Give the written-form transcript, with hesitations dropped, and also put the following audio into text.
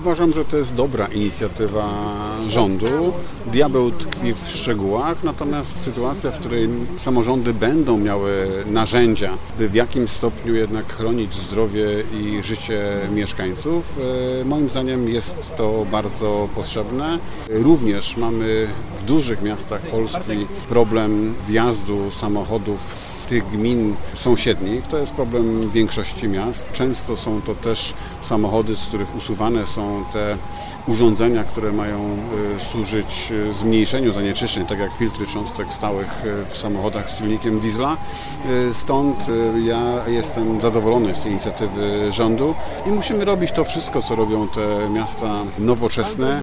uważam, że to jest dobra inicjatywa rządu. Diabeł tkwi w szczegółach, natomiast sytuacja, w której samorządy będą miały narzędzia, by w jakimś stopniu jednak chronić zdrowie i życie mieszkańców, moim zdaniem jest to bardzo potrzebne. Również mamy w dużych miastach Polski problem wjazdu samochodów z tych gmin sąsiednich. To jest problem większości miast. Często są to też samochody, z których usuwane są te urządzenia, które mają służyć zmniejszeniu zanieczyszczeń, tak jak filtry cząstek stałych w samochodach z silnikiem diesla. Stąd ja jestem zadowolony z tej inicjatywy rządu i musimy robić to wszystko, co robią te miasta nowoczesne.